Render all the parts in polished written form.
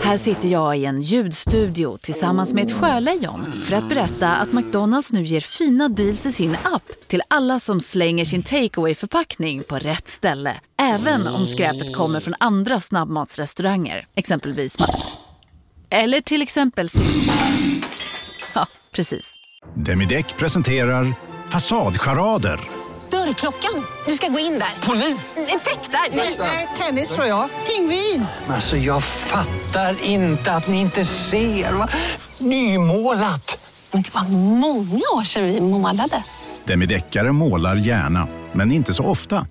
Här sitter jag i en ljudstudio tillsammans med ett sjölejon för att berätta att McDonald's nu ger fina deals i sin app till alla som slänger sin takeaway-förpackning på rätt ställe. Även om skräpet kommer från andra snabbmatsrestauranger, exempelvis eller till exempel ja, precis. Demideck presenterar Fasadcharader. Dörrklockan. Du ska gå in där. Polis? Effektar? Nej, tennis tror jag. Pingvin. Alltså jag fattar inte att ni inte ser. Va? Nymålat. Men det var många år sedan vi målade. Demideckare målar gärna, men inte så ofta.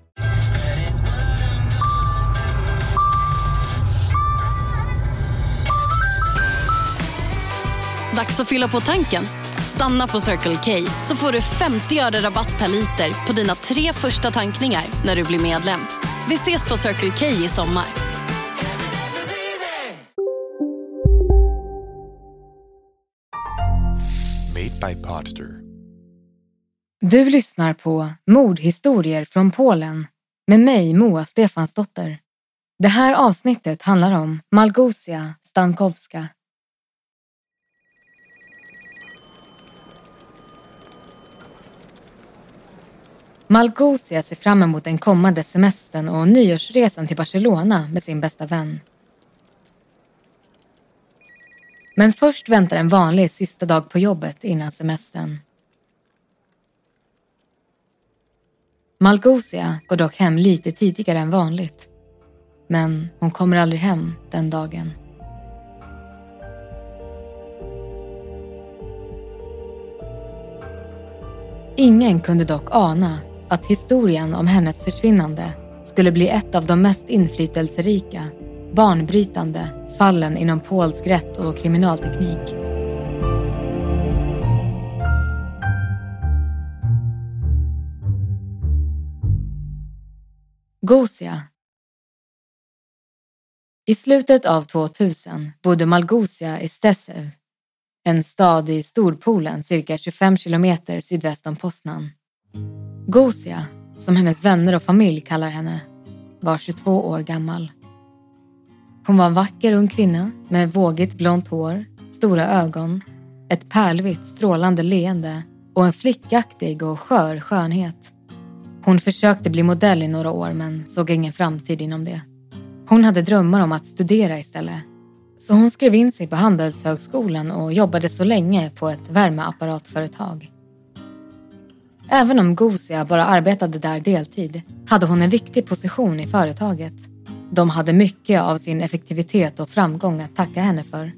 Dags att fylla på tanken. Stanna på Circle K så får du 50 öre rabatt per liter på dina 3 första tankningar när du blir medlem. Vi ses på Circle K i sommar. Made by Podster. Du lyssnar på Mordhistorier från Polen med mig, Moa Stefansdotter. Det här avsnittet handlar om Malgosia Stankowska. Malgosia ser fram emot den kommande semestern och nyårsresan till Barcelona med sin bästa vän. Men först väntar en vanlig sista dag på jobbet innan semestern. Malgosia går dock hem lite tidigare än vanligt. Men hon kommer aldrig hem den dagen. Ingen kunde dock ana att historien om hennes försvinnande skulle bli ett av de mest inflytelserika, banbrytande fallen inom polsk rätt och kriminalteknik. Gosia. I slutet av 2000 bodde Malgosia i Stesev, en stad i Storpolen cirka 25 kilometer sydväst om Poznan. Gosia, som hennes vänner och familj kallar henne, var 22 år gammal. Hon var en vacker ung kvinna med vågigt blont hår, stora ögon, ett pärlvitt strålande leende och en flickaktig och skör skönhet. Hon försökte bli modell i några år men såg ingen framtid inom det. Hon hade drömmar om att studera istället. Så hon skrev in sig på Handelshögskolan och jobbade så länge på ett värmeapparatföretag. Även om Gosia bara arbetade där deltid hade hon en viktig position i företaget. De hade mycket av sin effektivitet och framgång att tacka henne för.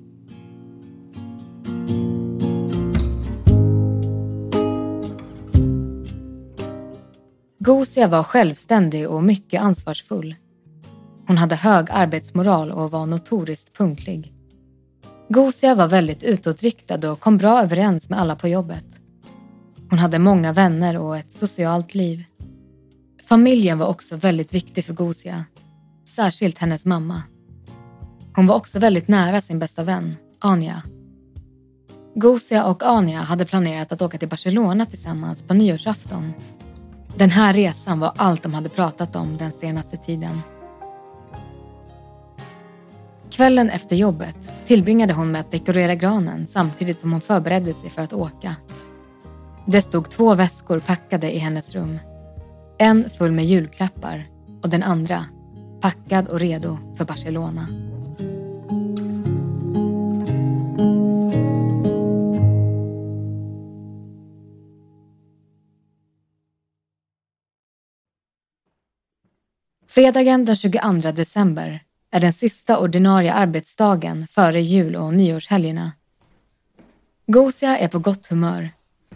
Gosia var självständig och mycket ansvarsfull. Hon hade hög arbetsmoral och var notoriskt punktlig. Gosia var väldigt utåtriktad och kom bra överens med alla på jobbet. Hon hade många vänner och ett socialt liv. Familjen var också väldigt viktig för Gosia, särskilt hennes mamma. Hon var också väldigt nära sin bästa vän, Anja. Gosia och Anja hade planerat att åka till Barcelona tillsammans på nyårsafton. Den här resan var allt de hade pratat om den senaste tiden. Kvällen efter jobbet tillbringade hon med att dekorera granen samtidigt som hon förberedde sig för att åka. Det stod 2 väskor packade i hennes rum. En full med julklappar och den andra packad och redo för Barcelona. Fredagen den 22 december är den sista ordinarie arbetsdagen före jul- och nyårshelgerna. Gosia är på gott humör.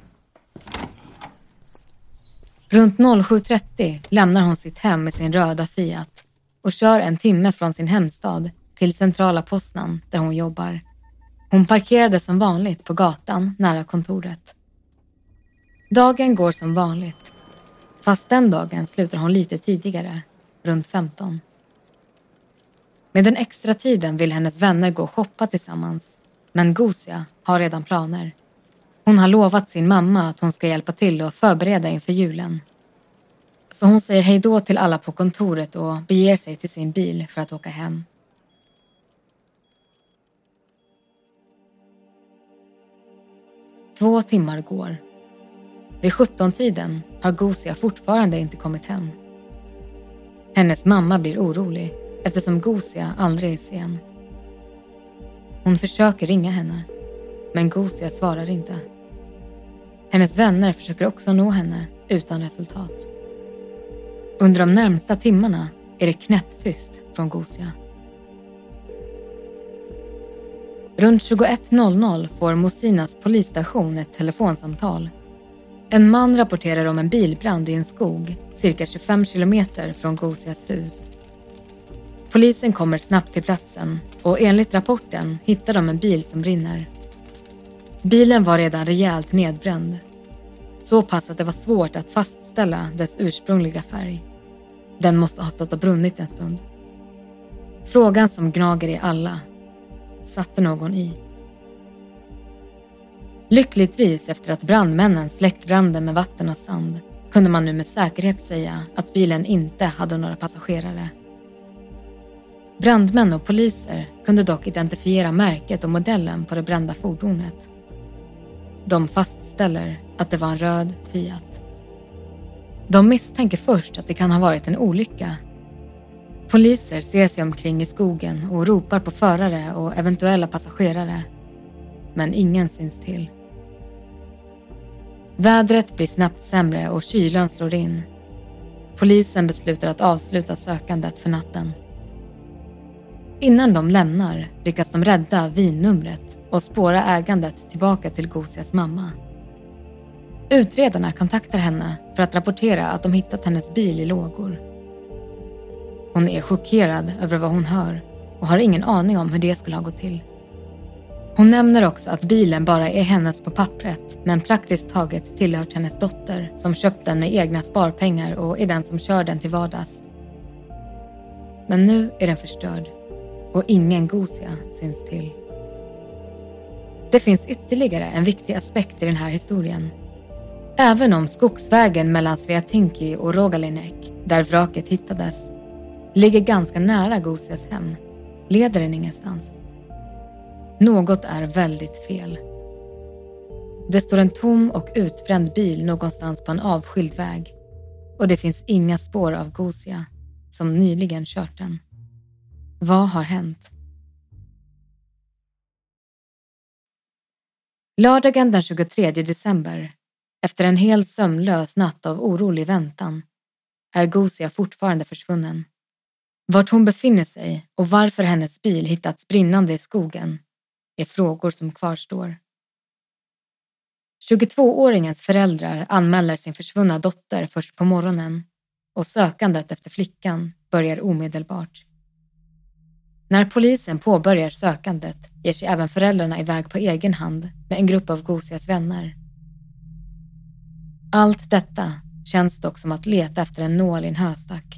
Runt 07.30 lämnar hon sitt hem med sin röda Fiat och kör en timme från sin hemstad till centrala Poznan där hon jobbar. Hon parkerade som vanligt på gatan nära kontoret. Dagen går som vanligt. Fast den dagen slutar hon lite tidigare, runt 15. Med den extra tiden vill hennes vänner gå och shoppa tillsammans. Men Gosia har redan planer. Hon har lovat sin mamma att hon ska hjälpa till och förbereda inför julen. Så hon säger hej då till alla på kontoret och beger sig till sin bil för att åka hem. 2 timmar går. Vid 17-tiden har Gosia fortfarande inte kommit hem. Hennes mamma blir orolig eftersom Gosia aldrig är sen. Hon försöker ringa henne, men Gosia svarar inte. Hennes vänner försöker också nå henne utan resultat. Under de närmsta timmarna är det knäpptyst från Gosia. Runt 21:00 får Mosinas polisstation ett telefonsamtal. En man rapporterar om en bilbrand i en skog cirka 25 kilometer från Gosias hus. Polisen kommer snabbt till platsen och enligt rapporten hittar de en bil som brinner. Bilen var redan rejält nedbränd. Så pass att det var svårt att fastställa dess ursprungliga färg. Den måste ha stått och brunnit en stund. Frågan som gnager i alla: satte någon i? Lyckligtvis efter att brandmännen släckt branden med vatten och sand kunde man nu med säkerhet säga att bilen inte hade några passagerare. Brandmän och poliser kunde dock identifiera märket och modellen på det brända fordonet. De fastställer att det var en röd Fiat. De misstänker först att det kan ha varit en olycka. Poliser ser sig omkring i skogen och ropar på förare och eventuella passagerare. Men ingen syns till. Vädret blir snabbt sämre och kylan slår in. Polisen beslutar att avsluta sökandet för natten. Innan de lämnar lyckas de rädda vinnumret och spåra ägandet tillbaka till Gosias mamma. Utredarna kontaktar henne för att rapportera att de hittat hennes bil i lågor. Hon är chockerad över vad hon hör och har ingen aning om hur det skulle ha gått till. Hon nämner också att bilen bara är hennes på pappret, men praktiskt taget tillhört hennes dotter som köpt den med egna sparpengar och är den som kör den till vardags. Men nu är den förstörd och ingen Gosia syns till. Det finns ytterligare en viktig aspekt i den här historien. Även om skogsvägen mellan Sveatinki och Rogalinek, där vraket hittades, ligger ganska nära Gosias hem, leder den ingenstans. Något är väldigt fel. Det står en tom och utbränd bil någonstans på en avskild väg och det finns inga spår av Gosia som nyligen kört den. Vad har hänt? Lördagen den 23 december, efter en helt sömnlös natt av orolig väntan, är Gosia fortfarande försvunnen. Vart hon befinner sig och varför hennes bil hittats brinnande i skogen är frågor som kvarstår. 22-åringens föräldrar anmäler sin försvunna dotter först på morgonen och sökandet efter flickan börjar omedelbart. När polisen påbörjar sökandet ger sig även föräldrarna iväg på egen hand med en grupp av Gosias vänner. Allt detta känns dock som att leta efter en nål i en höstack.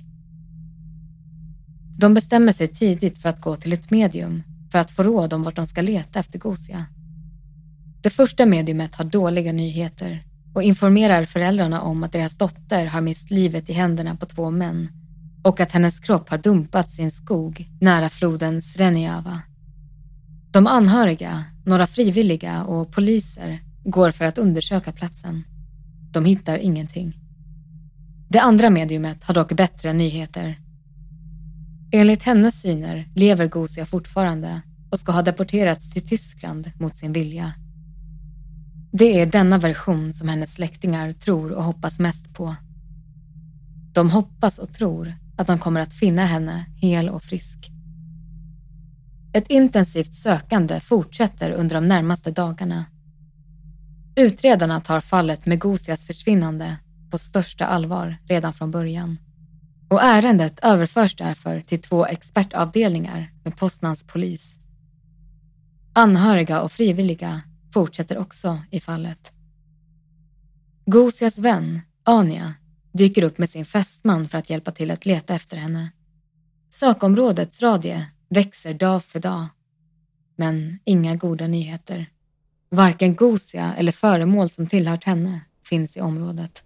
De bestämmer sig tidigt för att gå till ett medium för att få råd om vart de ska leta efter Gosia. Det första mediumet har dåliga nyheter och informerar föräldrarna om att deras dotter har mist livet i händerna på 2 män och att hennes kropp har dumpats i en skog nära floden Srenjava. De anhöriga, några frivilliga och poliser går för att undersöka platsen. De hittar ingenting. Det andra mediumet har dock bättre nyheter. Enligt hennes syner lever Gosia fortfarande och ska ha deporterats till Tyskland mot sin vilja. Det är denna version som hennes släktingar tror och hoppas mest på. De hoppas och tror att de kommer att finna henne hel och frisk. Ett intensivt sökande fortsätter under de närmaste dagarna. Utredarna tar fallet med Gosias försvinnande på största allvar redan från början. Och ärendet överförs därför till 2 expertavdelningar med Poznans polis. Anhöriga och frivilliga fortsätter också i fallet. Gosias vän, Anja, dyker upp med sin fästman för att hjälpa till att leta efter henne. Sökområdets radie växer dag för dag. Men inga goda nyheter. Varken Gosia eller föremål som tillhört henne finns i området.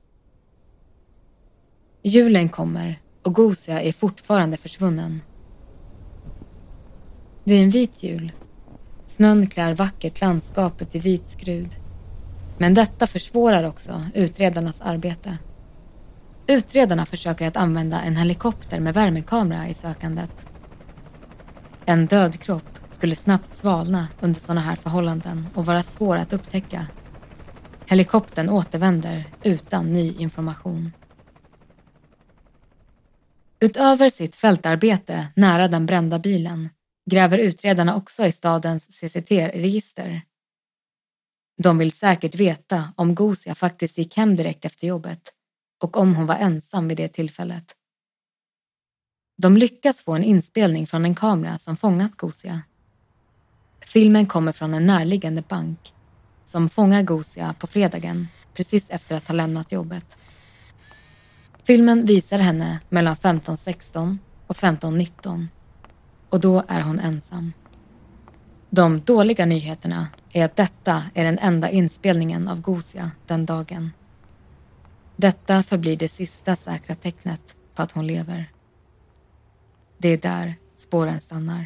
Julen kommer och Gosia är fortfarande försvunnen. Det är en vit jul. Snön klär vackert landskapet i vit skrud. Men detta försvårar också utredarnas arbete. Utredarna försöker att använda en helikopter med värmekamera i sökandet. En död kropp skulle snabbt svalna under sådana här förhållanden och vara svår att upptäcka. Helikoptern återvänder utan ny information. Utöver sitt fältarbete nära den brända bilen gräver utredarna också i stadens CCT-register. De vill säkert veta om Gosia faktiskt gick hem direkt efter jobbet och om hon var ensam vid det tillfället. De lyckas få en inspelning från en kamera som fångat Gosia. Filmen kommer från en närliggande bank som fångar Gosia på fredagen precis efter att ha lämnat jobbet. Filmen visar henne mellan 15:16 och 15:19 och då är hon ensam. De dåliga nyheterna är att detta är den enda inspelningen av Gosia den dagen. Detta förblir det sista säkra tecknet på att hon lever. Det är där spåren stannar.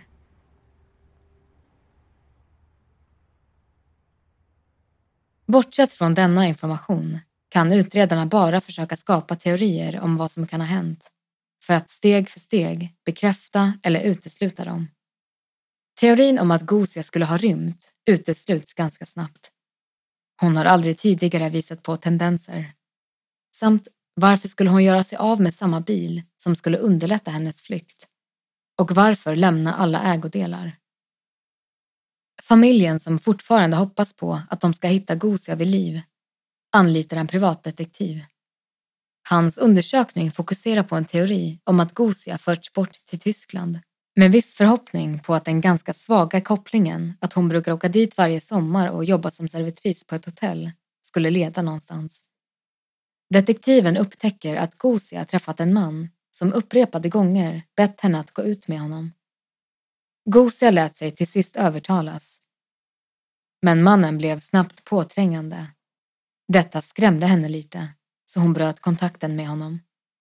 Bortsett från denna information kan utredarna bara försöka skapa teorier om vad som kan ha hänt för att steg för steg bekräfta eller utesluta dem. Teorin om att Gosia skulle ha rymt utesluts ganska snabbt. Hon har aldrig tidigare visat på tendenser. Samt varför skulle hon göra sig av med samma bil som skulle underlätta hennes flykt? Och varför lämna alla ägodelar? Familjen som fortfarande hoppas på att de ska hitta Gosia vid liv anlitar en privatdetektiv. Hans undersökning fokuserar på en teori om att Gosia förts bort till Tyskland med viss förhoppning på att den ganska svaga kopplingen att hon brukar åka dit varje sommar och jobba som servitris på ett hotell skulle leda någonstans. Detektiven upptäcker att Gosia träffat en man som upprepade gånger bett henne att gå ut med honom. Gosia lät sig till sist övertalas. Men mannen blev snabbt påträngande. Detta skrämde henne lite, så hon bröt kontakten med honom.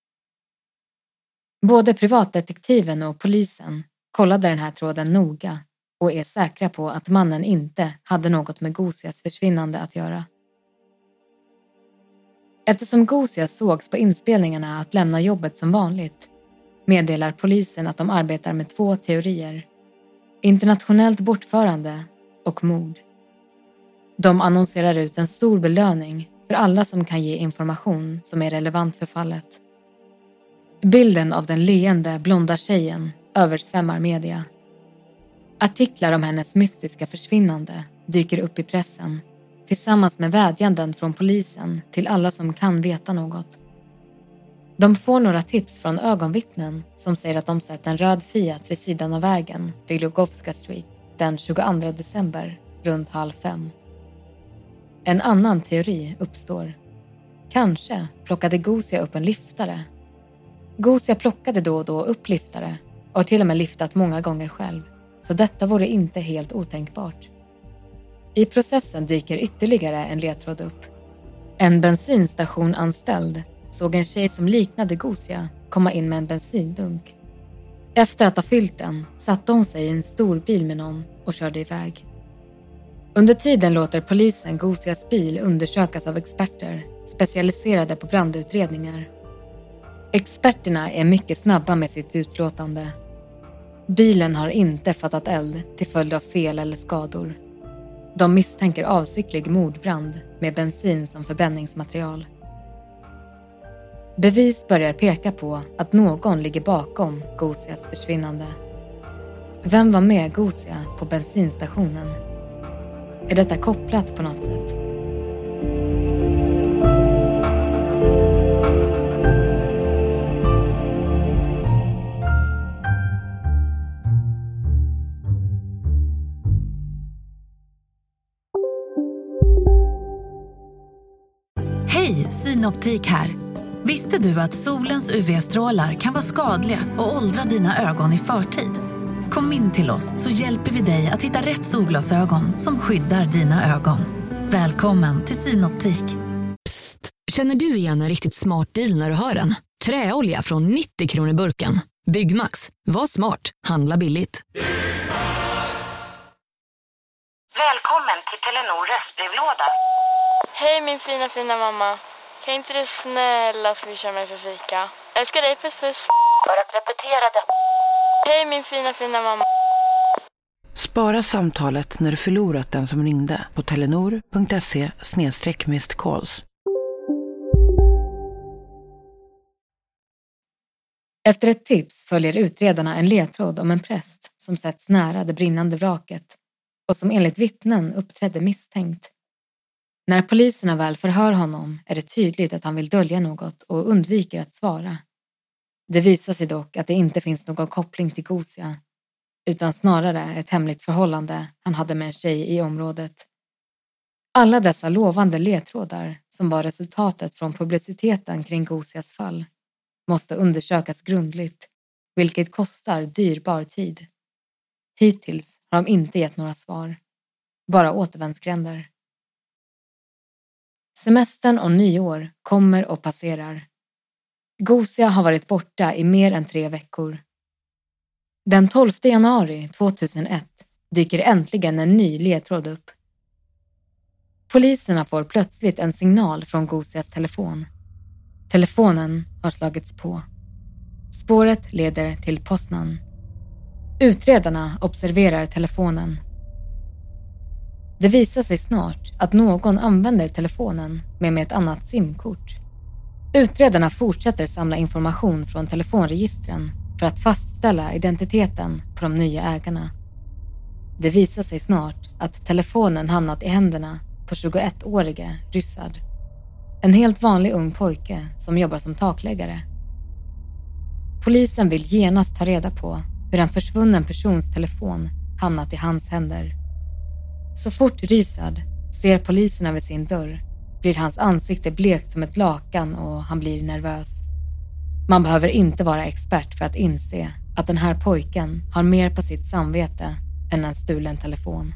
Både privatdetektiven och polisen kollade den här tråden noga och är säkra på att mannen inte hade något med Gosias försvinnande att göra. Eftersom Gosia sågs på inspelningarna att lämna jobbet som vanligt meddelar polisen att de arbetar med 2 teorier: internationellt bortförande och mord. De annonserar ut en stor belöning för alla som kan ge information som är relevant för fallet. Bilden av den leende blonda tjejen översvämmar media. Artiklar om hennes mystiska försvinnande dyker upp i pressen tillsammans med vädjanden från polisen till alla som kan veta något. De får några tips från ögonvittnen som säger att de sett en röd Fiat vid sidan av vägen vid Lugowska Street den 22 december runt 4:30. En annan teori uppstår. Kanske plockade Gosia upp en liftare. Gosia plockade då och då upp liftare och har till och med liftat många gånger själv, så detta vore inte helt otänkbart. I processen dyker ytterligare en ledtråd upp. En bensinstationanställd såg en tjej som liknade Gosia komma in med en bensindunk. Efter att ha fyllt den satte hon sig i en stor bil med någon och körde iväg. Under tiden låter polisen Gosias bil undersökas av experter specialiserade på brandutredningar. Experterna är mycket snabba med sitt utlåtande. Bilen har inte fattat eld till följd av fel eller skador. De misstänker avsiktlig mordbrand med bensin som förbränningsmaterial. Bevis börjar peka på att någon ligger bakom Gosias försvinnande. Vem var med Gosia på bensinstationen? Är detta kopplat på något sätt? Hej, Synoptik här. Visste du att solens UV-strålar kan vara skadliga och åldra dina ögon i förtid? Kom in till oss så hjälper vi dig att hitta rätt solglasögon som skyddar dina ögon. Välkommen till Synoptik. Psst, känner du igen en riktigt smart deal när du hör den? Träolja från 90 kronor burken. Byggmax, var smart, handla billigt. Välkommen till Telenor röstbrevlåda. Hej min fina mamma. Kan inte du snälla swisha mig för fika? Älskar dig, puss puss. För att repetera det. Hej min fina mamma. Spara samtalet när du förlorat den som ringde på telenor.se/missed-calls. Efter ett tips följer utredarna en ledtråd om en präst som sätts nära det brinnande vraket och som enligt vittnen uppträdde misstänkt. När poliserna väl förhör honom är det tydligt att han vill dölja något och undviker att svara. Det visar sig dock att det inte finns någon koppling till Gosia, utan snarare ett hemligt förhållande han hade med en tjej i området. Alla dessa lovande ledtrådar som var resultatet från publiciteten kring Gosias fall måste undersökas grundligt, vilket kostar dyrbar tid. Hittills har de inte gett några svar, bara återvändsgränder. Semestern och nyår kommer och passerar. Gosia har varit borta i mer än 3 veckor. Den 12 januari 2001 dyker äntligen en ny ledtråd upp. Poliserna får plötsligt en signal från Gosias telefon. Telefonen har slagits på. Spåret leder till Poznan. Utredarna observerar telefonen. Det visar sig snart att någon använder telefonen med ett annat simkort. Utredarna fortsätter samla information från telefonregistren för att fastställa identiteten på de nya ägarna. Det visar sig snart att telefonen hamnat i händerna på 21-årige Ryssard. En helt vanlig ung pojke som jobbar som takläggare. Polisen vill genast ta reda på hur en försvunnen persons telefon hamnat i hans händer. Så fort Ryssard ser poliserna vid sin dörr blir hans ansikte blekt som ett lakan och han blir nervös. Man behöver inte vara expert för att inse att den här pojken har mer på sitt samvete än en stulen telefon.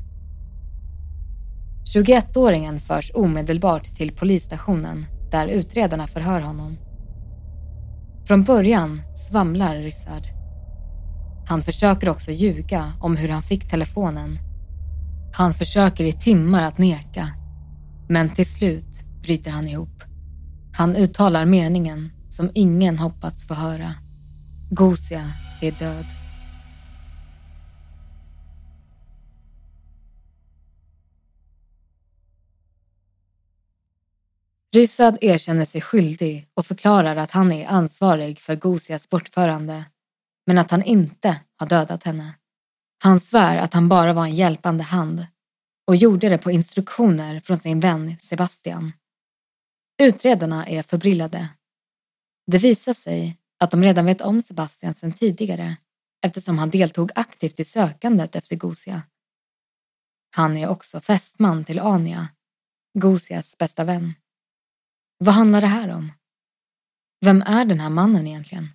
21-åringen förs omedelbart till polisstationen där utredarna förhör honom. Från början svamlar Ryssard. Han försöker också ljuga om hur han fick telefonen. Han försöker i timmar att neka, men till slut bryter han ihop. Han uttalar meningen som ingen hoppats få höra. Gosia är död. Ryssard erkänner sig skyldig och förklarar att han är ansvarig för Gosias bortförande, men att han inte har dödat henne. Han svär att han bara var en hjälpande hand och gjorde det på instruktioner från sin vän Sebastian. Utredarna är förbryllade. Det visar sig att de redan vet om Sebastian sedan tidigare eftersom han deltog aktivt i sökandet efter Gosia. Han är också fästman till Anja, Gosias bästa vän. Vad handlar det här om? Vem är den här mannen egentligen?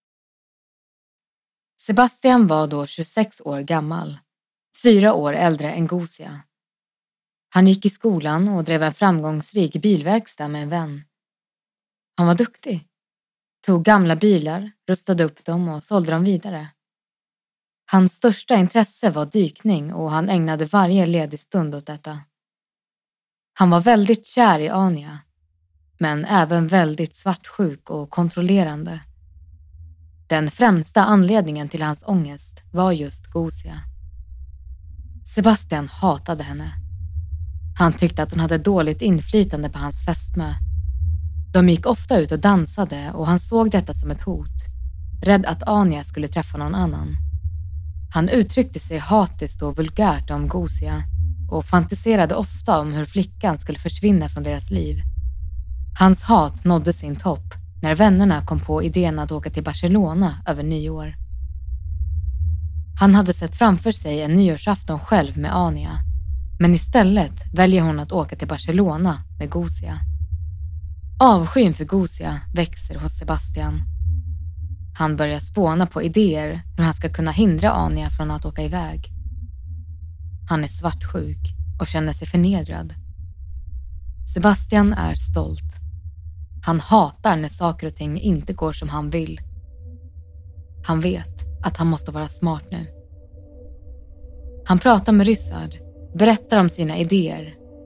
Sebastian var då 26 år gammal, 4 år äldre än Gosia. Han gick i skolan och drev en framgångsrik bilverkstad med en vän. Han var duktig. Tog gamla bilar, rustade upp dem och sålde dem vidare. Hans största intresse var dykning och han ägnade varje ledig stund åt detta. Han var väldigt kär i Anja, men även väldigt svartsjuk och kontrollerande. Den främsta anledningen till hans ångest var just Gosia. Sebastian hatade henne. Han tyckte att hon hade dåligt inflytande på hans fästmö. De gick ofta ut och dansade och han såg detta som ett hot, rädd att Anja skulle träffa någon annan. Han uttryckte sig hatiskt och vulgärt om Gosia och fantiserade ofta om hur flickan skulle försvinna från deras liv. Hans hat nådde sin topp när vännerna kom på idén att åka till Barcelona över nyår. Han hade sett framför sig en nyårsafton själv med Anja, men istället väljer hon att åka till Barcelona med Gosia. Avskyn för Gosia växer hos Sebastian. Han börjar spåna på idéer hur han ska kunna hindra Anja från att åka iväg. Han är svartsjuk och känner sig förnedrad. Sebastian är stolt. Han hatar när saker och ting inte går som han vill. Han vet att han måste vara smart nu. Han pratar med Ryssard, berättar om sina idéer.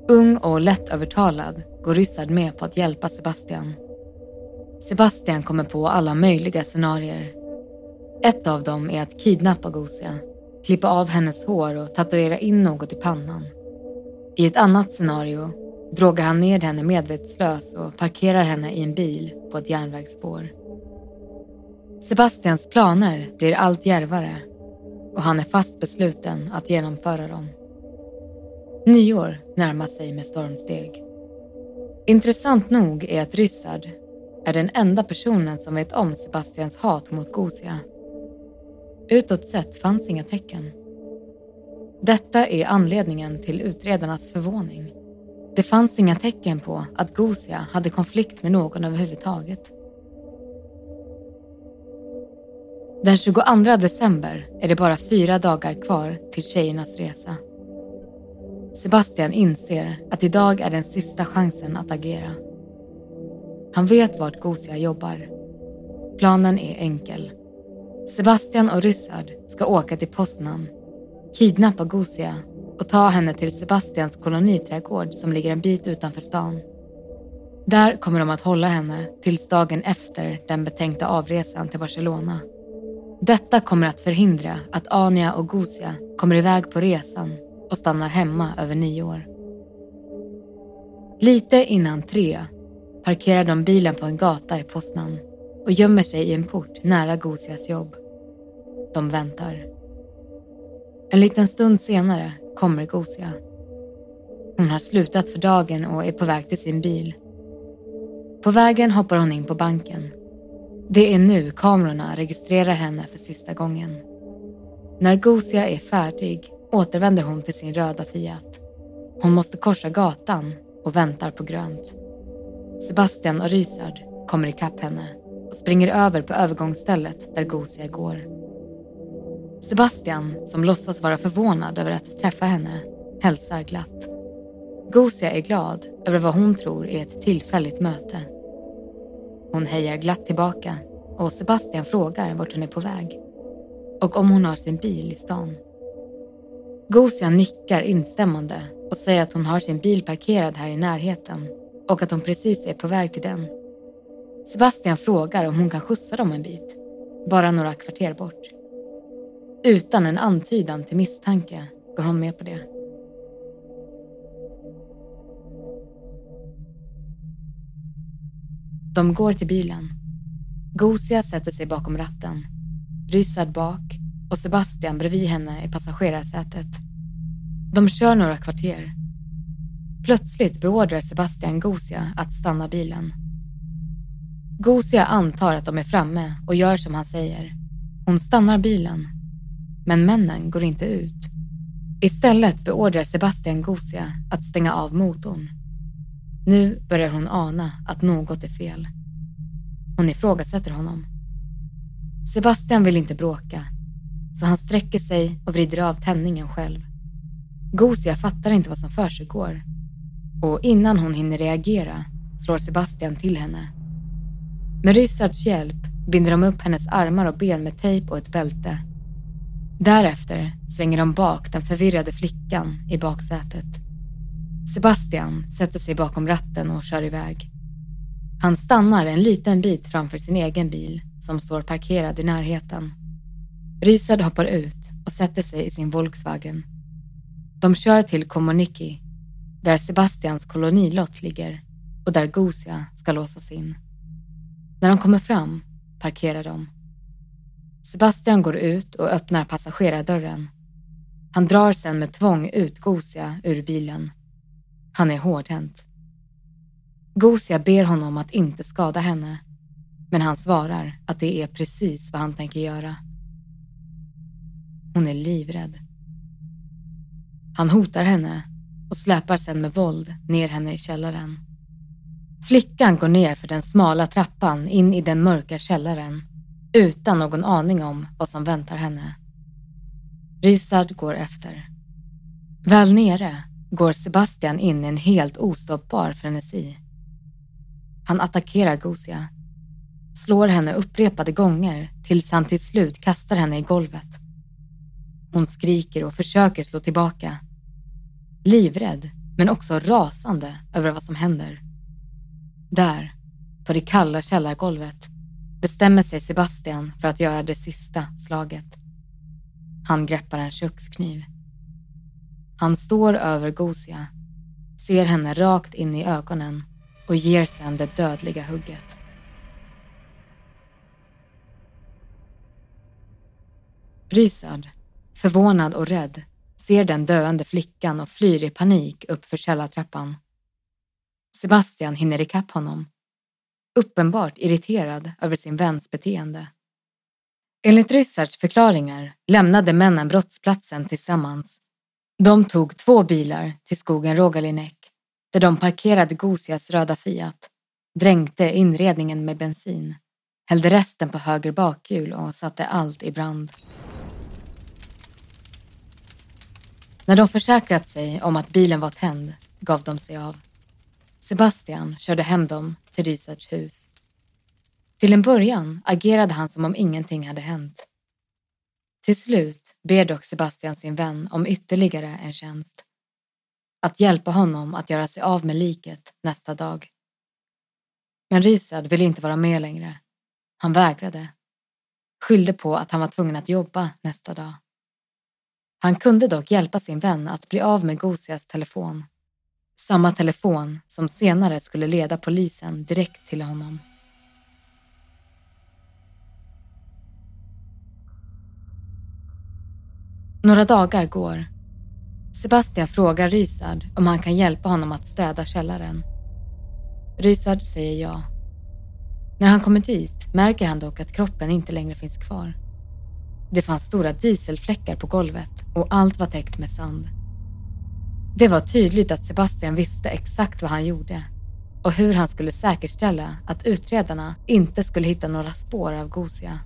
Ung och lättövertalad går Ryssard med på att hjälpa Sebastian. Sebastian kommer på alla möjliga scenarier. Ett av dem är att kidnappa Gosia, klippa av hennes hår och tatuera in något i pannan. I ett annat scenario drogar han ner henne medvetslös och parkerar henne i en bil på ett järnvägsspår. Sebastians planer blir allt djärvare och han är fast besluten att genomföra dem. Nyår närmar sig med stormsteg. Intressant nog är att Ryssard är den enda personen som vet om Sebastians hat mot Gosia. Utåt sett fanns inga tecken. Detta är anledningen till utredarnas förvåning. Det fanns inga tecken på att Gosia hade konflikt med någon överhuvudtaget. Den 22 december är det bara 4 dagar kvar till tjejernas resa. Sebastian inser att idag är den sista chansen att agera. Han vet vart Gosia jobbar. Planen är enkel. Sebastian och Ryssard ska åka till Poznan, kidnappa Gosia och ta henne till Sebastians koloniträdgård som ligger en bit utanför stan. Där kommer de att hålla henne tills dagen efter den betänkta avresan till Barcelona. Detta kommer att förhindra att Anja och Gosia kommer iväg på resan och stannar hemma över nyår. Lite innan 3 parkerar de bilen på en gata i Poznan och gömmer sig i en port nära Gosias jobb. De väntar. En liten stund senare kommer Gosia. Hon har slutat för dagen och är på väg till sin bil. På vägen hoppar hon in på banken. Det är nu kamerorna registrerar henne för sista gången. När Gosia är färdig återvänder hon till sin röda Fiat. Hon måste korsa gatan och väntar på grönt. Sebastian och Ryssard kommer ikapp henne och springer över på övergångsstället där Gosia går. Sebastian, som låtsas vara förvånad över att träffa henne, hälsar glatt. Gosia är glad över vad hon tror är ett tillfälligt möte. Hon hejar glatt tillbaka och Sebastian frågar vart hon är på väg och om hon har sin bil i stan. Gosia nickar instämmande och säger att hon har sin bil parkerad här i närheten och att hon precis är på väg till den. Sebastian frågar om hon kan skjutsa dem en bit, bara några kvarter bort. Utan en antydan till misstanke går hon med på det. De går till bilen. Gosia sätter sig bakom ratten, Ryssard bak och Sebastian bredvid henne i passagerarsätet. De kör några kvarter. Plötsligt beordrar Sebastian Gosia att stanna bilen. Gosia antar att de är framme och gör som han säger. Hon stannar bilen, men männen går inte ut. Istället beordrar Sebastian Gosia att stänga av motorn. Nu börjar hon ana att något är fel. Hon ifrågasätter honom. Sebastian vill inte bråka, så han sträcker sig och vrider av tändningen själv. Gosia fattar inte vad som försiggår, och innan hon hinner reagera slår Sebastian till henne. Med Ryssards hjälp binder de upp hennes armar och ben med tejp och ett bälte. Därefter slänger de bak den förvirrade flickan i baksätet. Sebastian sätter sig bakom ratten och kör iväg. Han stannar en liten bit framför sin egen bil som står parkerad i närheten. Ryssard hoppar ut och sätter sig i sin Volkswagen. De kör till Komoniki, där Sebastians kolonilott ligger och där Gosia ska låsas in. När de kommer fram parkerar de. Sebastian går ut och öppnar passagerardörren. Han drar sedan med tvång ut Gosia ur bilen. Han är hårdhänt. Gosia ber honom att inte skada henne, men han svarar att det är precis vad han tänker göra. Hon är livrädd. Han hotar henne och släpar sedan med våld ner henne i källaren. Flickan går ner för den smala trappan in i den mörka källaren utan någon aning om vad som väntar henne. Ryssard går efter. Väl nere går Sebastian in i en helt ostoppbar frenesi. Han attackerar Gosia, slår henne upprepade gånger tills han till slut kastar henne i golvet. Hon skriker och försöker slå tillbaka. Livrädd men också rasande över vad som händer. Där, på det kalla källargolvet, bestämmer sig Sebastian för att göra det sista slaget. Han greppar en kökskniv. Han står över Gosia, ser henne rakt in i ögonen och ger sedan det dödliga hugget. Rysard, förvånad och rädd, ser den döende flickan och flyr i panik upp för källartrappan. Sebastian hinner ikapp honom, uppenbart irriterad över sin väns beteende. Enligt Rysards förklaringar lämnade männen brottsplatsen tillsammans. De tog 2 bilar till skogen Rogalinek, där de parkerade Gosias röda Fiat, dränkte inredningen med bensin, hällde resten på höger bakhjul och satte allt i brand. När de försäkrat sig om att bilen var tänd gav de sig av. Sebastian körde hem dem till Rysards hus. Till en början agerade han som om ingenting hade hänt. Till slut ber dock Sebastian sin vän om ytterligare en tjänst. Att hjälpa honom att göra sig av med liket nästa dag. Men Rysard ville inte vara med längre. Han vägrade. Skyllde på att han var tvungen att jobba nästa dag. Han kunde dock hjälpa sin vän att bli av med Gosias telefon. Samma telefon som senare skulle leda polisen direkt till honom. Några dagar går. Sebastian frågar Rysard om han kan hjälpa honom att städa källaren. Rysard säger ja. När han kommer dit märker han dock att kroppen inte längre finns kvar. Det fanns stora dieselfläckar på golvet och allt var täckt med sand. Det var tydligt att Sebastian visste exakt vad han gjorde och hur han skulle säkerställa att utredarna inte skulle hitta några spår av Gosia.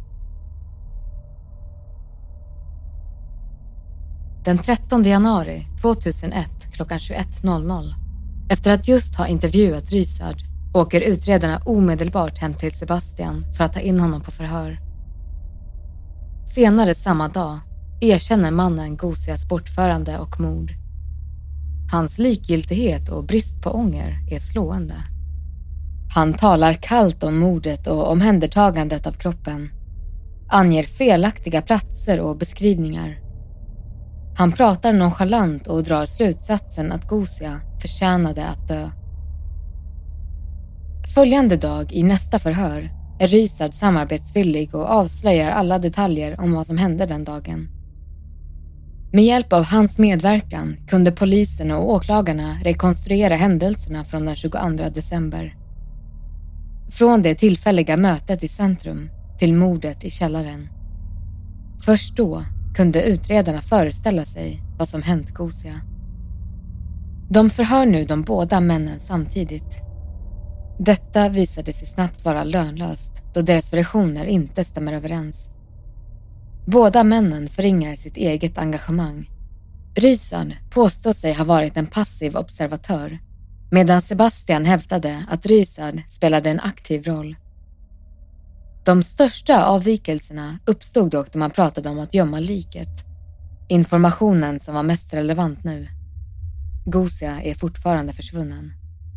Den 13 januari 2001 klockan 21.00, efter att just ha intervjuat Rysard, åker utredarna omedelbart hem till Sebastian för att ta in honom på förhör. Senare samma dag erkänner mannen Gosias bortförande och mord. Hans likgiltighet och brist på ånger är slående. Han talar kallt om mordet och omhändertagandet av kroppen. Anger felaktiga platser och beskrivningar. Han pratar nonchalant och drar slutsatsen att Gosia förtjänade att dö. Följande dag i nästa förhör är Rysard samarbetsvillig och avslöjar alla detaljer om vad som hände den dagen. Med hjälp av hans medverkan kunde polisen och åklagarna rekonstruera händelserna från den 22 december. Från det tillfälliga mötet i centrum till mordet i källaren. Först då kunde utredarna föreställa sig vad som hänt Gosia. De förhör nu de båda männen samtidigt. Detta visade sig snabbt vara lönlöst då deras versioner inte stämmer överens. Båda männen förringar sitt eget engagemang. Rysard påstår sig ha varit en passiv observatör, medan Sebastian hävdade att Rysard spelade en aktiv roll. De största avvikelserna uppstod dock när man pratade om att gömma liket. Informationen som var mest relevant nu. Gosia är fortfarande försvunnen.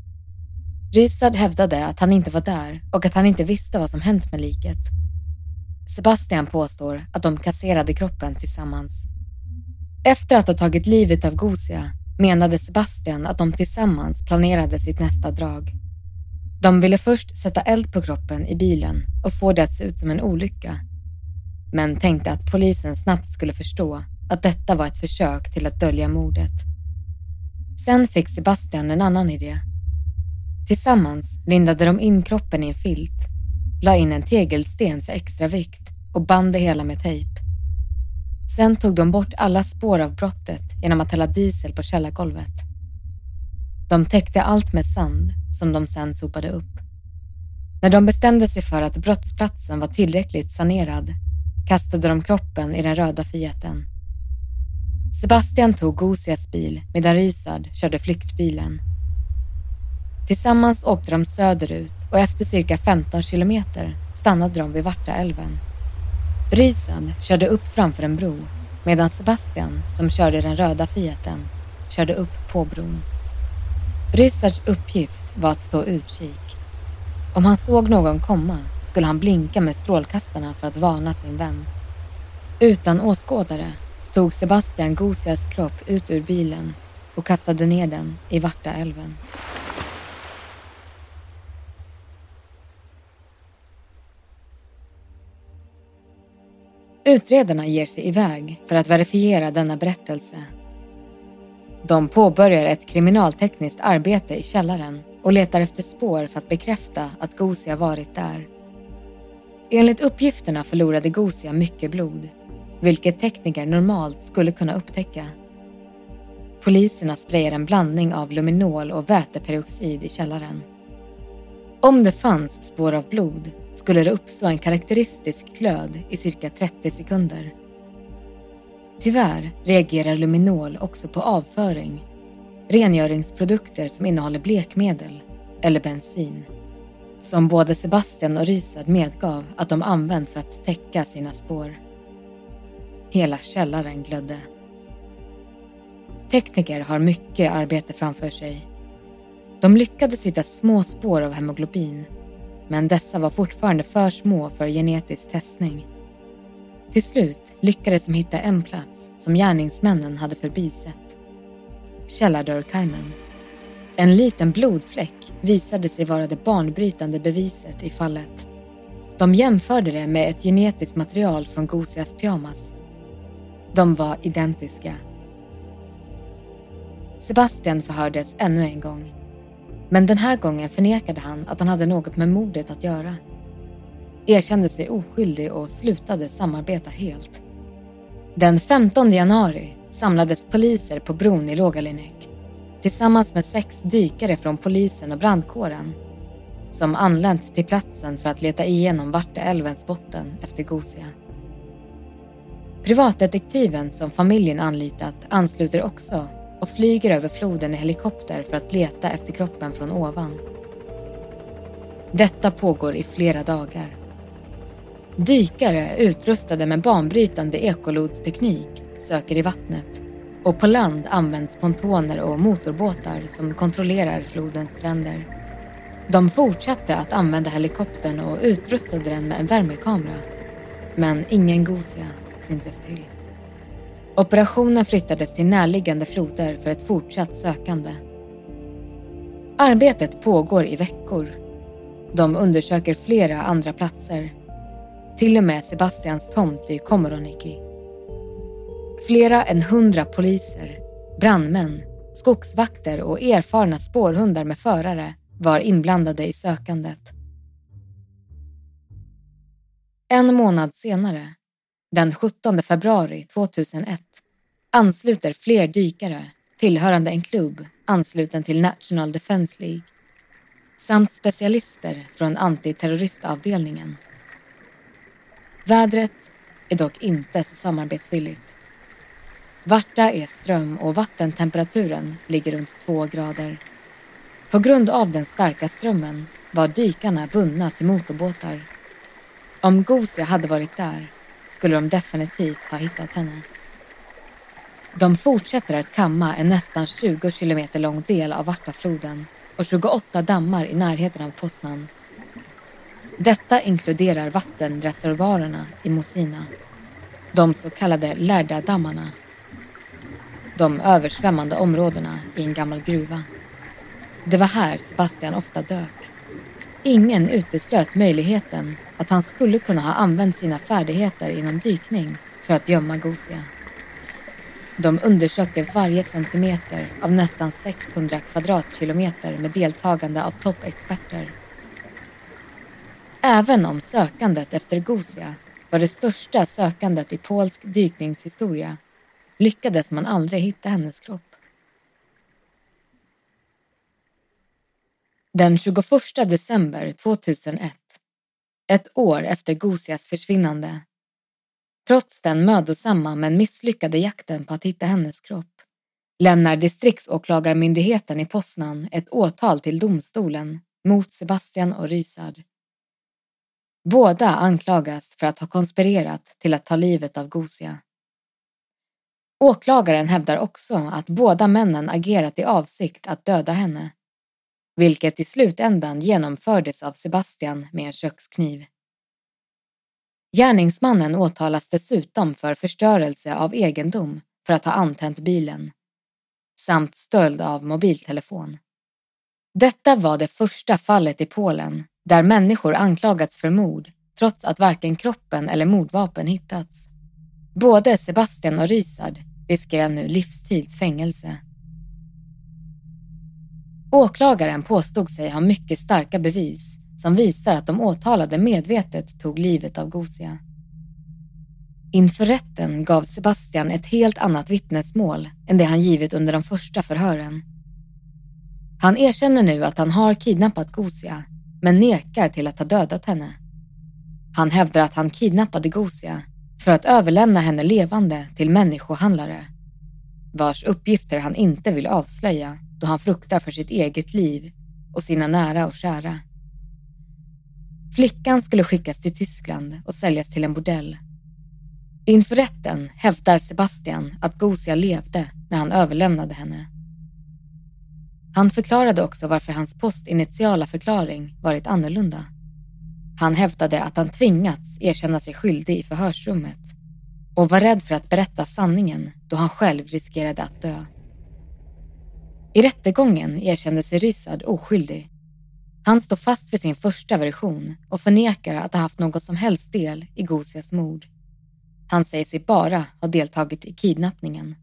Rysard hävdade att han inte var där och att han inte visste vad som hänt med liket. Sebastian påstår att de kasserade kroppen tillsammans. Efter att ha tagit livet av Gosia menade Sebastian att de tillsammans planerade sitt nästa drag. De ville först sätta eld på kroppen i bilen och få det att se ut som en olycka. Men tänkte att polisen snabbt skulle förstå att detta var ett försök till att dölja mordet. Sen fick Sebastian en annan idé. Tillsammans lindade de in kroppen i en filt, la in en tegelsten för extra vikt och band det hela med tejp. Sen tog de bort alla spår av brottet genom att hälla diesel på källargolvet. De täckte allt med sand som de sen sopade upp. När de bestämde sig för att brottsplatsen var tillräckligt sanerad kastade de kroppen i den röda Fiaten. Sebastian tog Gosias bil medan Rysard körde flyktbilen. Tillsammans åkte de söderut och efter cirka 15 kilometer stannade de vid Vartaälven. Rysard körde upp framför en bro medan Sebastian, som körde den röda Fiaten, körde upp på bron. Ryssards uppgift var att stå utkik. Om han såg någon komma skulle han blinka med strålkastarna för att varna sin vän. Utan åskådare tog Sebastian Gosias kropp ut ur bilen och kastade ner den i Vartaälven. Utredarna ger sig iväg för att verifiera denna berättelse. De påbörjar ett kriminaltekniskt arbete i källaren och letar efter spår för att bekräfta att Gosia varit där. Enligt uppgifterna förlorade Gosia mycket blod, vilket tekniker normalt skulle kunna upptäcka. Poliserna sprayar en blandning av luminol och väteperoxid i källaren. Om det fanns spår av blod skulle det uppstå en karaktäristisk glöd i cirka 30 sekunder. Tyvärr reagerar luminol också på avföring, rengöringsprodukter som innehåller blekmedel eller bensin, som både Sebastian och Ryssard medgav att de använt för att täcka sina spår. Hela källaren glödde. Tekniker har mycket arbete framför sig. De lyckades hitta små spår av hemoglobin, men dessa var fortfarande för små för genetisk testning. Till slut lyckades de hitta en plats som gärningsmännen hade förbisett. Källardörrkarmen. En liten blodfläck visade sig vara det banbrytande beviset i fallet. De jämförde det med ett genetiskt material från Gosias pyjamas. De var identiska. Sebastian förhördes ännu en gång. Men den här gången förnekade han att han hade något med mordet att göra. Erkände sig oskyldig och slutade samarbeta helt. Den 15 januari samlades poliser på bron i Lågalinek tillsammans med 6 dykare från polisen och brandkåren som anlänt till platsen för att leta igenom Vartaälvens botten efter Gosia. Privatdetektiven som familjen anlitat ansluter också och flyger över floden i helikopter för att leta efter kroppen från ovan. Detta pågår i flera dagar. Dykare utrustade med banbrytande ekolodsteknik söker i vattnet och på land används pontoner och motorbåtar som kontrollerar flodens stränder. De fortsatte att använda helikoptern och utrustade den med en värmekamera, men ingen Gosia syntes till. Operationen flyttades till närliggande floder för ett fortsatt sökande. Arbetet pågår i veckor. De undersöker flera andra platser. Till och med Sebastians tomt i Komoroniki. Flera än 100 poliser, brandmän, skogsvakter och erfarna spårhundar med förare var inblandade i sökandet. En månad senare, den 17 februari 2001, ansluter fler dykare tillhörande en klubb ansluten till National Defense League samt specialister från antiterroristavdelningen. Vädret är dock inte så samarbetsvilligt. Varta är ström och vattentemperaturen ligger runt 2 grader. På grund av den starka strömmen var dykarna bundna till motorbåtar. Om Gosia hade varit där skulle de definitivt ha hittat henne. De fortsätter att kamma en nästan 20 kilometer lång del av Vartafloden och 28 dammar i närheten av Poznan. Detta inkluderar vattenreservoarerna i Mosina, de så kallade Lärda-dammarna. De översvämmande områdena i en gammal gruva. Det var här Sebastian ofta dök. Ingen uteslöt möjligheten att han skulle kunna ha använt sina färdigheter inom dykning för att gömma Gosia. De undersökte varje centimeter av nästan 600 kvadratkilometer med deltagande av toppexperter. Även om sökandet efter Gosia var det största sökandet i polsk dykningshistoria lyckades man aldrig hitta hennes kropp. Den 21 december 2001, ett år efter Gosias försvinnande, trots den mödosamma men misslyckade jakten på att hitta hennes kropp, lämnar distriktsåklagarmyndigheten i Poznan ett åtal till domstolen mot Sebastian och Ryssard. Båda anklagas för att ha konspirerat till att ta livet av Gosia. Åklagaren hävdar också att båda männen agerat i avsikt att döda henne vilket i slutändan genomfördes av Sebastian med en kökskniv. Gärningsmannen åtalas dessutom för förstörelse av egendom för att ha antänt bilen, samt stöld av mobiltelefon. Detta var det första fallet i Polen där människor anklagats för mord trots att varken kroppen eller mordvapen hittats. Både Sebastian och Ryszard riskerar nu livstids fängelse. Åklagaren påstod sig ha mycket starka bevis som visar att de åtalade medvetet tog livet av Gosia. Inför rätten gav Sebastian ett helt annat vittnesmål än det han givit under de första förhören. Han erkänner nu att han har kidnappat Gosia, men nekar till att ha dödat henne. Han hävdar att han kidnappade Gosia för att överlämna henne levande till människohandlare, vars uppgifter han inte vill avslöja då han fruktar för sitt eget liv och sina nära och kära. Flickan skulle skickas till Tyskland och säljas till en bordell. Inför rätten hävdar Sebastian att Gosia levde när han överlämnade henne. Han förklarade också varför hans postinitiala förklaring varit annorlunda. Han hävdade att han tvingats erkänna sig skyldig i förhörsrummet och var rädd för att berätta sanningen då han själv riskerade att dö. I rättegången erkände sig Ryszard oskyldig. Han står fast vid sin första version och förnekar att ha haft något som helst del i Gosias mord. Han säger sig bara ha deltagit i kidnappningen.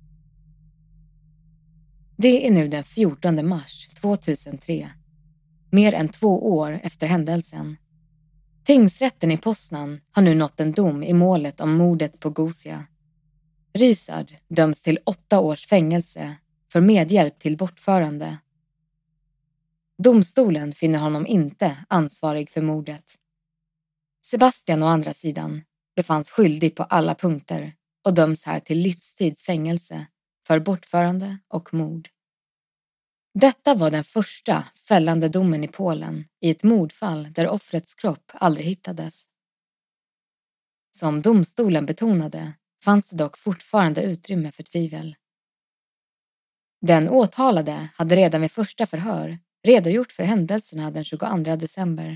Det är nu den 14 mars 2003, mer än 2 år efter händelsen. Tingsrätten i Poznan har nu nått en dom i målet om mordet på Gosia. Ryszard döms till 8 års fängelse för medhjälp till bortförande. Domstolen finner honom inte ansvarig för mordet. Sebastian å andra sidan befanns skyldig på alla punkter och döms här till livstids fängelse för bortförande och mord. Detta var den första fällande domen i Polen i ett mordfall där offrets kropp aldrig hittades. Som domstolen betonade fanns det dock fortfarande utrymme för tvivel. Den åtalade hade redan vid första förhör redogjort för händelserna den 22 december.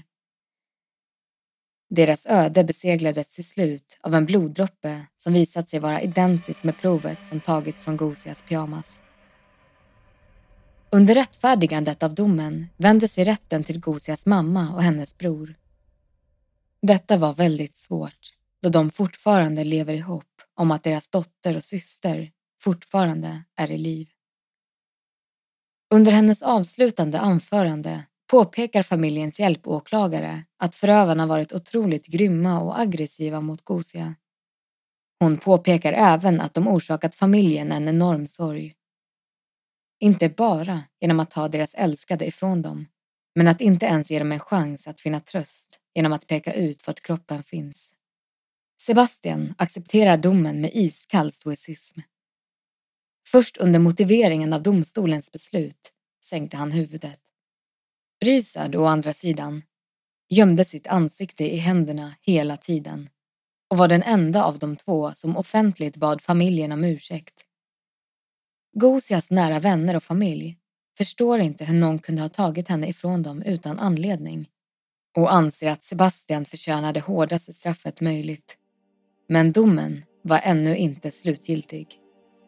Deras öde beseglades till slut av en bloddroppe som visat sig vara identisk med provet som tagits från Gosias pyjamas. Under rättfärdigandet av domen vände sig rätten till Gosias mamma och hennes bror. Detta var väldigt svårt då de fortfarande lever i hopp om att deras dotter och syster fortfarande är i liv. Under hennes avslutande anförande påpekar familjens hjälpåklagare att förövarna varit otroligt grymma och aggressiva mot Gosia. Hon påpekar även att de orsakat familjen en enorm sorg. Inte bara genom att ta deras älskade ifrån dem, men att inte ens ge dem en chans att finna tröst genom att peka ut vart kroppen finns. Sebastian accepterar domen med iskall stoicism. Först under motiveringen av domstolens beslut sänkte han huvudet. Ryszard å andra sidan gömde sitt ansikte i händerna hela tiden och var den enda av de två som offentligt bad familjen om ursäkt. Gosias nära vänner och familj förstår inte hur någon kunde ha tagit henne ifrån dem utan anledning och anser att Sebastian förtjänar det hårdaste straffet möjligt. Men domen var ännu inte slutgiltig.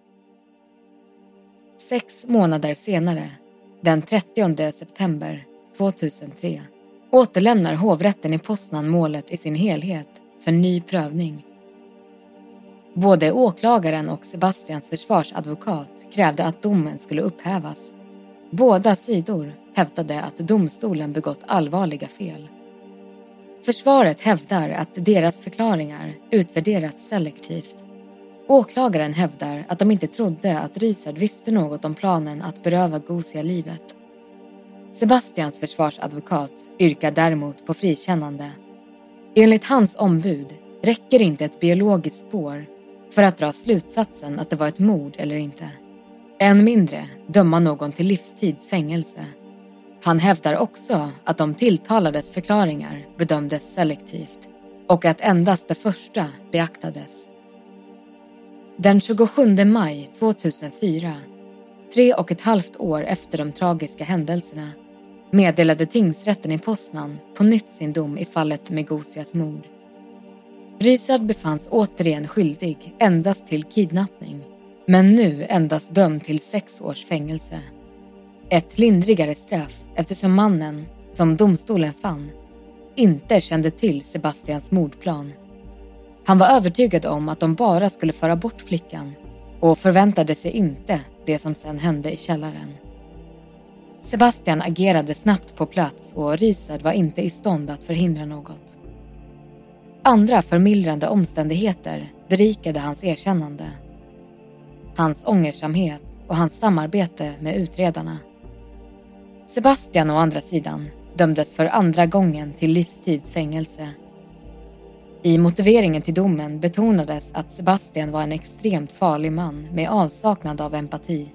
6 månader senare, den 30 september 2003, återlämnar hovrätten i Poznan målet i sin helhet för ny prövning. Både åklagaren och Sebastians försvarsadvokat krävde att domen skulle upphävas. Båda sidor hävdade att domstolen begått allvarliga fel. Försvaret hävdar att deras förklaringar utvärderats selektivt. Åklagaren hävdar att de inte trodde att Ryszard visste något om planen att beröva Gosia livet. Sebastians försvarsadvokat yrkar däremot på frikännande. Enligt hans ombud räcker inte ett biologiskt spår för att dra slutsatsen att det var ett mord eller inte. Än mindre döma någon till livstids fängelse. Han hävdar också att de tilltalades förklaringar bedömdes selektivt och att endast det första beaktades. Den 27 maj 2004, 3,5 år efter de tragiska händelserna, meddelade tingsrätten i Poznan på nytt sin dom i fallet med Gosias mord. Rysad befanns återigen skyldig endast till kidnappning, men nu endast dömd till 6 års fängelse. Ett lindrigare straff eftersom mannen, som domstolen fann, inte kände till Sebastians mordplan. Han var övertygad om att de bara skulle föra bort flickan och förväntade sig inte det som sedan hände i källaren. Sebastian agerade snabbt på plats och Rysad var inte i stånd att förhindra något. Andra förmildrande omständigheter berikade hans erkännande. Hans ångersamhet och hans samarbete med utredarna. Sebastian å andra sidan dömdes för andra gången till livstidsfängelse. I motiveringen till domen betonades att Sebastian var en extremt farlig man med avsaknad av empati.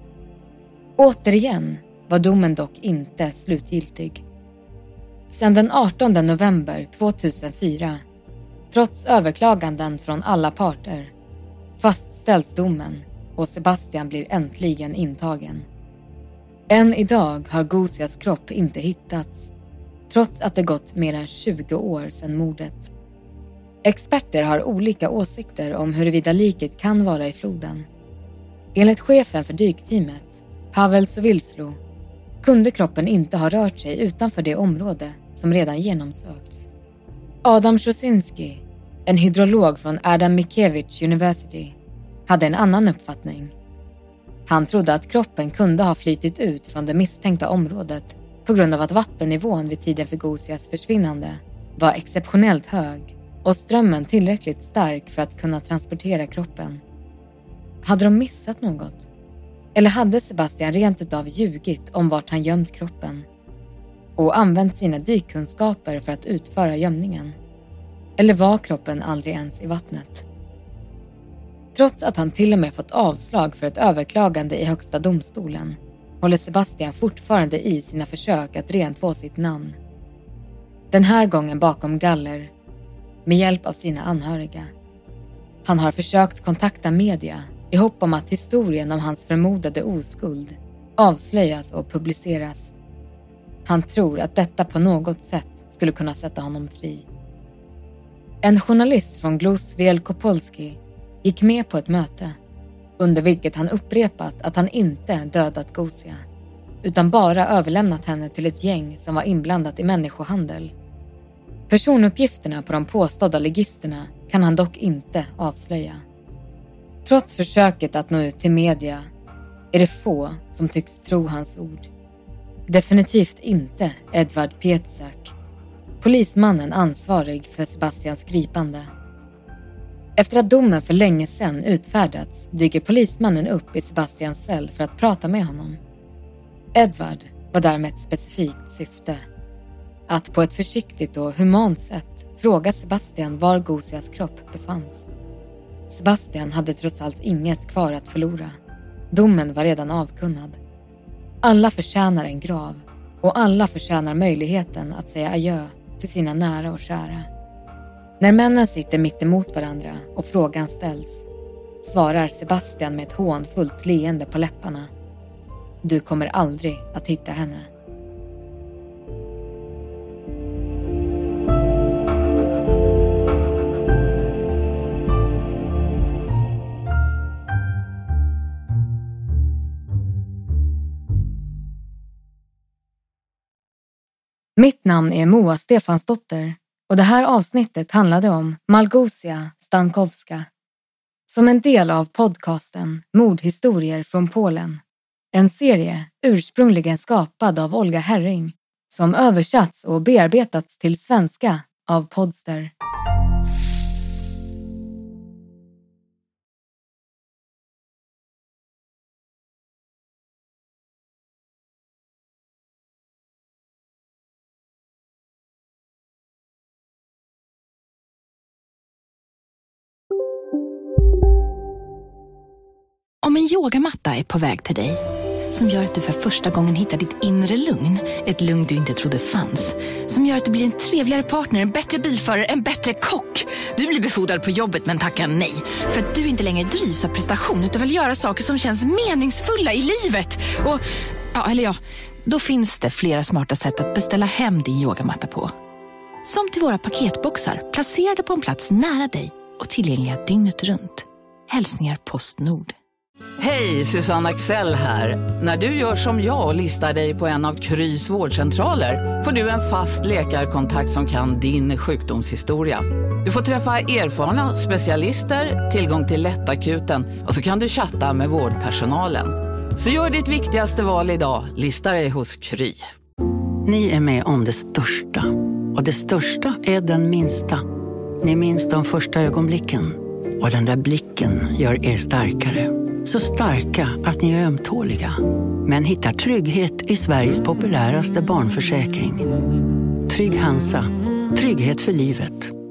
Återigen var domen dock inte slutgiltig. Sedan den 18 november 2004, trots överklaganden från alla parter, fastställs domen och Sebastian blir äntligen intagen. Än idag har Gosias kropp inte hittats, trots att det gått mer än 20 år sedan mordet. Experter har olika åsikter om huruvida liket kan vara i floden. Enligt chefen för dykteamet, Pavel Sovilslo, kunde kroppen inte ha rört sig utanför det område som redan genomsökts. Adam Szosinski, en hydrolog från Adam Mickiewicz University, hade en annan uppfattning. Han trodde att kroppen kunde ha flytit ut från det misstänkta området på grund av att vattennivån vid tiden för Gosias försvinnande var exceptionellt hög och strömmen tillräckligt stark för att kunna transportera kroppen. Hade de missat något? Eller hade Sebastian rent utav ljugit om vart han gömt kroppen och använt sina dykkunskaper för att utföra gömningen? Eller var kroppen aldrig ens i vattnet? Trots att han till och med fått avslag för ett överklagande i högsta domstolen håller Sebastian fortfarande i sina försök att rentvå sitt namn. Den här gången bakom galler, med hjälp av sina anhöriga. Han har försökt kontakta media i hopp om att historien om hans förmodade oskuld avslöjas och publiceras. Han tror att detta på något sätt skulle kunna sätta honom fri. En journalist från Głos Wielkopolski gick med på ett möte under vilket han upprepat att han inte dödat Gosia utan bara överlämnat henne till ett gäng som var inblandat i människohandel. Personuppgifterna på de påstådda ligisterna kan han dock inte avslöja. Trots försöket att nå ut till media är det få som tycks tro hans ord. Definitivt inte Edvard Pietrzak, polismannen ansvarig för Sebastians gripande. Efter att domen för länge sedan utfärdats dyker polismannen upp i Sebastians cell för att prata med honom. Edvard var där med ett specifikt syfte. Att på ett försiktigt och humant sätt fråga Sebastian var Gosias kropp befanns. Sebastian hade trots allt inget kvar att förlora. Domen var redan avkunnad. Alla förtjänar en grav och alla förtjänar möjligheten att säga adjö till sina nära och kära. När männen sitter mitt emot varandra och frågan ställs svarar Sebastian med ett hånfullt leende på läpparna. Du kommer aldrig att hitta henne. Mitt namn är Moa Stefansdotter och det här avsnittet handlade om Malgosia Stankowska. Som en del av podcasten Mordhistorier från Polen. En serie ursprungligen skapad av Olga Herring som översatts och bearbetats till svenska av Podster. Om en yogamatta är på väg till dig, som gör att du för första gången hittar ditt inre lugn, ett lugn du inte trodde fanns, som gör att du blir en trevligare partner, en bättre bilförare, en bättre kock. Du blir befordrad på jobbet men tackar nej, för att du inte längre drivs av prestation utan vill göra saker som känns meningsfulla i livet. Och Då finns det flera smarta sätt att beställa hem din yogamatta på. Som till våra paketboxar, placerade på en plats nära dig och tillgängliga dygnet runt. Hälsningar Postnord. Hej, Susanne Axel här. När du gör som jag och listar dig på en av Krys vårdcentraler får du en fast läkarkontakt som kan din sjukdomshistoria. Du får träffa erfarna specialister, tillgång till lättakuten och så kan du chatta med vårdpersonalen. Så gör ditt viktigaste val idag, lista dig hos Kry. Ni är med om det största. Och det största är den minsta. Ni minns de första ögonblicken. Och den där blicken gör er starkare. Så starka att ni är ömtåliga. Men hittar trygghet i Sveriges populäraste barnförsäkring. Trygg Hansa. Trygghet för livet.